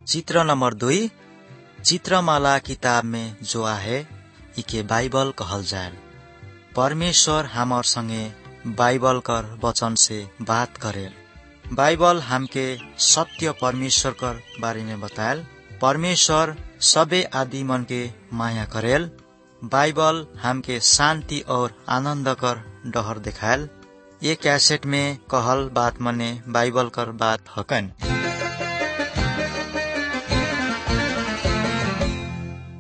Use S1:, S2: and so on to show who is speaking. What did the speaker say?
S1: चित्र नंबर 2, चित्रमाला किताब में जो आहे इके बाइबल कहल जाए। परमेश्वर हमार संगे बाइबल कर वचन से बात करेल। बाइबल हमके सत्य परमेश्वर कर बारे में बताएल। परमेश्वर सबे आदि मन के माया करेल। बाइबल हमके शांति और आनंद कर डहर दिखाएल। ये कैसेट में कहल बात मने बाइबल कर बात हकन।